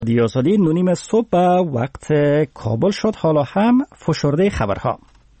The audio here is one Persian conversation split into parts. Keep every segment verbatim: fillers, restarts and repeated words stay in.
دیازادی نونیم صبح به وقت کابل شد. حالا هم فشرده خبرها.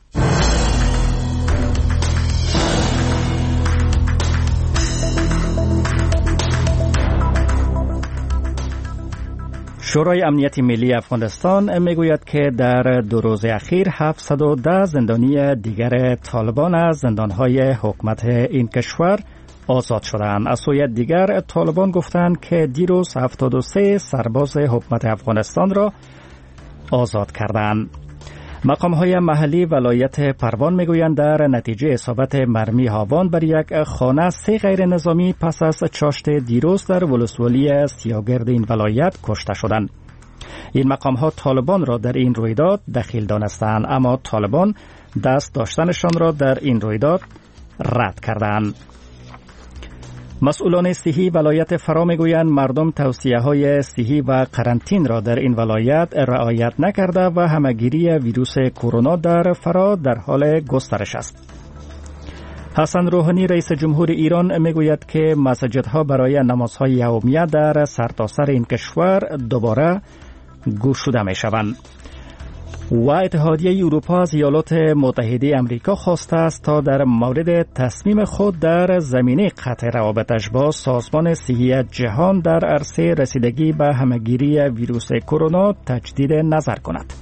شورای امنیت ملی افغانستان میگوید که در دو روز اخیر هفتصد و ده زندانی دیگر طالبان از زندانهای حکومت این کشور آزاد شدند. از سوی دیگر طالبان گفتند که دیروز هفتاد و سه سرباز حکومت افغانستان را آزاد کردند. مقام‌های محلی ولایت پروان میگویند در نتیجه اصابت مرمی هاوان بر یک خانه سه غیر نظامی پس از چاشت دیروز در ولسوالی سیاگرد این ولایت کشته شدند. این مقام‌ها طالبان را در این رویداد دخیل دانستند، اما طالبان دست داشتنشان را در این رویداد رد کردند. مسئولان صحی ولایت فرا میگویند مردم توصیه‌های صحی و قرنطین را در این ولایت رعایت نکرده و همه‌گیری ویروس کرونا در فرا در حال گسترش است. حسن روحانی رئیس جمهور ایران میگوید که مساجدها برای نمازهای یومیه در سرتاسر این کشور دوباره گشوده میشوند. و اتحادیه اروپا از ایالات متحده امریکا خواسته است تا در مورد تصمیم خود در زمینه قطع روابطش با سازمان صحی جهان در عرصه رسیدگی به همه‌گیری ویروس کرونا تجدید نظر کند.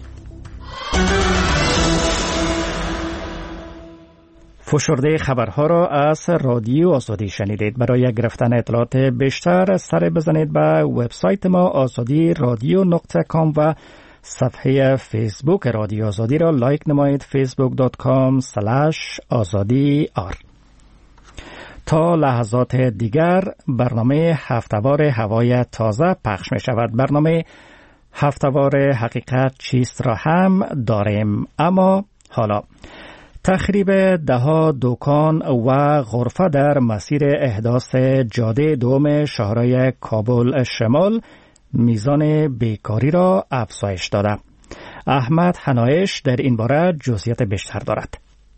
فشرده خبرها را از رادیو آزادی شنیدید. برای گرفتن اطلاعات بیشتر سر بزنید به وبسایت ما آزادی رادیو نقطه کام و صفحه فیسبوک رادیو آزادی را لایک نمایید. فیسبوک دات کام اسلش آزادی آر. تا لحظات دیگر برنامه هفته‌وار هوای تازه پخش می شود. برنامه هفته‌وار حقیقت چیست را هم داریم، اما حالا تخریب دهها دکان و غرفه در مسیر احداث جاده دوم شهرهای کابل شمال میزان بیکاری را افزایش داده. احمد حنایش در این باره جزئیات بیشتر دارد.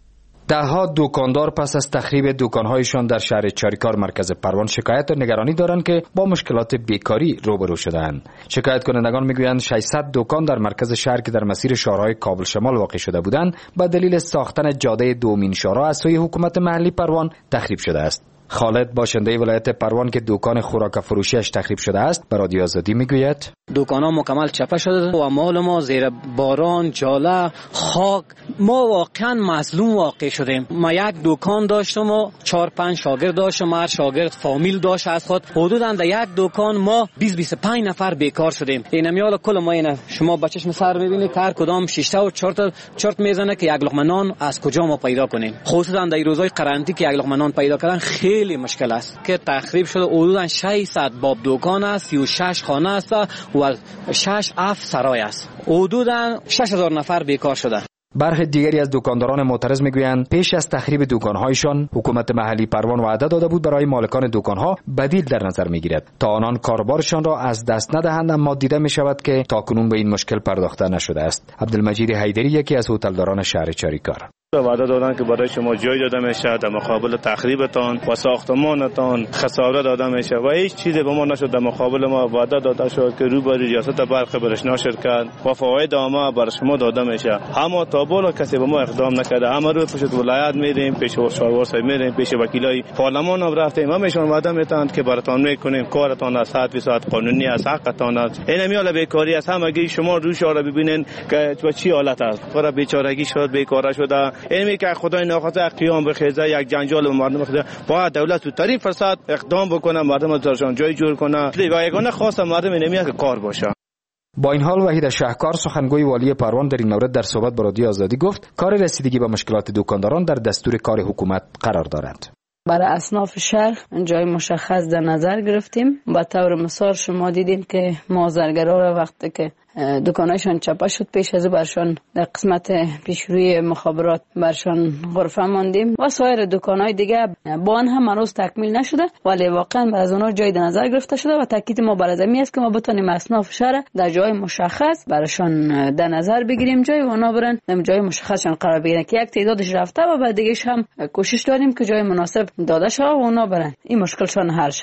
دهها دکاندار پس از تخریب دکانهایشان در شهر چاریکار مرکز پروان شکایت و نگرانی دارند که با مشکلات بیکاری روبرو شدند. شکایت کنندگان میگویند ششصد دکان در مرکز شهر که در مسیر شهرهای کابل شمال واقع شده بودند به دلیل ساختن جاده دومین شهرها از سوی حکومت محلی پروان تخریب شده است. خالد باشنده ولایت پروان که دکان خوراک فروشیش تخریب شده است به رادیو آزادی میگوید دکان‌ها مکمل چپه شده و مال ما زیر باران، جاله، خاک، ما واقعا مظلوم واقع شدیم. ما یک دکان داشتم و چهار پنج شاگرد داشتم، هر شاگرد فامیل داشت از خود. حدوداً در یک دکان ما بیست بیست و پنج نفر بیکار شدیم. این میال کل ما اینا شما بچشم سر میبینید هر کدام شش تا و چهار تا چرت میزنه که یک لقمه نان از کجا ما پیدا کنیم. خصوصا در روزهای قرنطینه که یک لقمه نان پیدا کردن خیلی مشکل است. که تخریب شده حدوداً ششصد باب دکان است، سی و شش خانه است و شش اف سرای است. حدوداً شش هزار نفر بیکار شده. برخی دیگری از دکانداران معترض میگویند پیش از تخریب دکانهایشان حکومت محلی پروان وعده داده بود برای مالکان دکانها بدیل در نظر میگیرد تا آنان کاربارشان را از دست ندهند، اما دیده می شود که تاکنون به این مشکل پرداخته نشده است. عبدالمجید حیدری یکی از هتلداران شهر چاریکار وعده دادن که برای شما جای داده میشه در مقابل تخریبتان و ساختمانتان خسارت داده میشه و هیچ چیزی به ما نشد. در مقابل ما وعده داده شد که روبروی ریاست برق برشنا شرکت و فواید عامه بر شما داده میشه، اما تا بالا کسی به ما اقدام نکرده. همه رو پیش ولایت میریم، پیش شهردار صاحب میریم، پیش وکیلای پارلمان هم رفتیم، همشون وعده میتند که براتون میکنیم، کارتان از صد فیصد قانونی است، حقتان است. این میال بیکاری است. همگی شما روش را ببینین که چی حالت است. پر بیچارگی شد، بیکار شده. اینمی که خدای ناخواسته قیام بخیزه یک جنجال به مردم بخیزه، باید دولت تو طریق فرصت اقدام بکنه، مردم درشان جای جور کنه و یگانه خواست مردم اینمیه که کار باشه. با این حال وحید شهکار سخنگوی والی پروان در این مورد در صحبت با رادیو آزادی گفت کار رسیدگی به مشکلات دکانداران در دستور کار حکومت قرار دارد. برای اصناف شهر جای مشخص در نظر گرفتیم. به طور مثال شما دیدین که مازرگرا را وقتی که دکانایشان چپه شد پیش از برشان در قسمت پیشروی مخابرات برشان غرفه ماندیم و سایر دکانای دیگه با آن هم هنوز تکمیل نشده، ولی واقعا از اونها جای در نظر گرفته شده و تاکید ما بر از این است که ما بتونیم اصناف شهر در جای مشخص برشان در نظر بگیریم، جای اونا برن در جای مشخصشان قرار بگیرن که یک تعدادش رفته و بعد دیگهش هم کوشش داریم که جای مناسب داده شه و اونا برن این مشکلشان حل شه.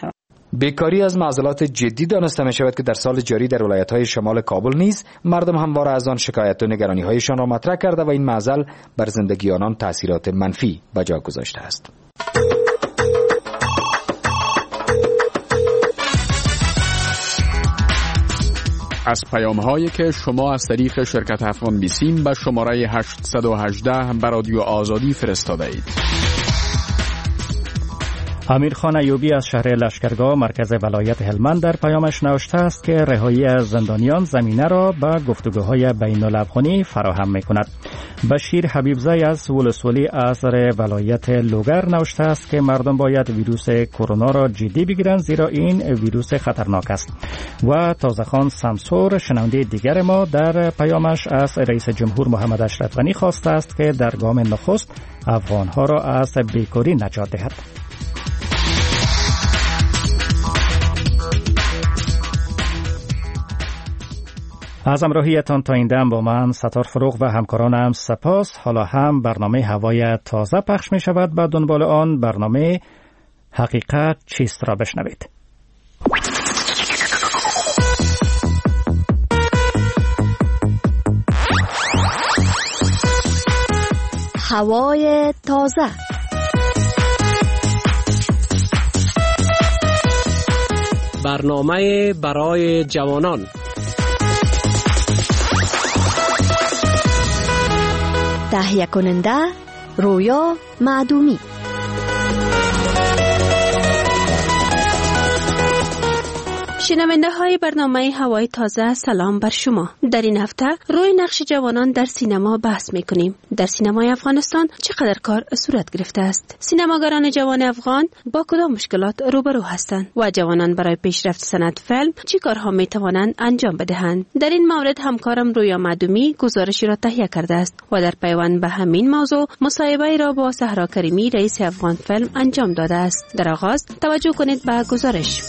بیکاری از معضلات جدی دانسته می شود که در سال جاری در ولایت‌های شمال کابل نیز مردم همواره از آن شکایت و نگرانی‌هایشان را مطرح کرده و این معضل بر زندگی آنان تأثیرات منفی به جا گذاشته است. از پیام‌هایی که شما از طریق شرکت افغان بیسیم به شماره هشتصد و هجده به رادیو آزادی فرستاده اید. امیرخان ایوبی از شهر لشکرگاه مرکز ولایت هلمند در پیامش نوشته است که رهایی از زندانیان زمینه را به گفتگوهای بین الافغانی فراهم می‌کند. بشیر حبیبزی از ولسوالی ازر ولایت لوگر نوشته است که مردم باید ویروس کرونا را جدی بگیرند زیرا این ویروس خطرناک است. و تازه‌خان سمسور شنونده دیگر ما در پیامش از رئیس جمهور محمد اشرف غنی خواسته است که در گام نخست افغان‌ها را از بیکاری نجات دهد. از همراهیتان تا این دم با من ستار فروغ و همکارانم سپاس. حالا هم برنامه هوای تازه پخش می شود. با دنبال آن برنامه حقیقت چیست را بشنوید. هوای تازه. برنامه برای جوانان. تهیه کننده رویا معدومی. شنونده های برنامه هوای تازه، سلام بر شما. در این هفته روی نقش جوانان در سینما بحث میکنیم. در سینمای افغانستان چقدر کار صورت گرفته است؟ سینماگران جوان افغان با کدام مشکلات روبرو هستند و جوانان برای پیشرفت صنعت فیلم چی کارها میتوانند انجام بدهند؟ در این مورد همکارم رویا معدومی گزارشی را تهیه کرده است و در پیوند به همین موضوع مصاحبه را با صحرا کریمی رئیس افغان فیلم انجام داده است. در آغاز توجه کنید به گزارش.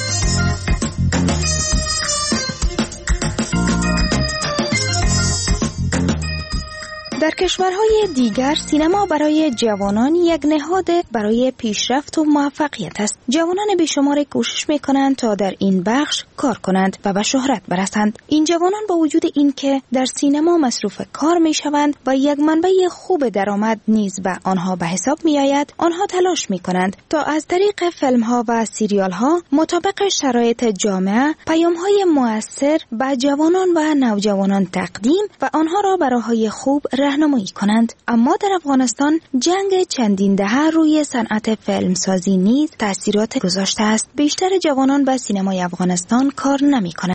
در کشورهای دیگر سینما برای جوانان یک نهاد برای پیشرفت و موفقیت است. جوانان بیشمار کوشش میکنند تا در این بخش کار کنند و به شهرت برسند. این جوانان با وجود اینکه در سینما مصروف کار میشوند و یک منبع خوب درآمد نیز به آنها به حساب میآید، آنها تلاش میکنند تا از طریق فیلمها و سریالها مطابق شرایط جامعه پیامهای مؤثر به جوانان و نوجوانان تقدیم و آنها را به راههای خوب راهنمایی کنند. اما در افغانستان جنگ چندین دهه روی صنعت فیلمسازی نیز تأثیرات گذاشته است. بیشتر جوانان به سینمای افغانستان کار نمی کنند.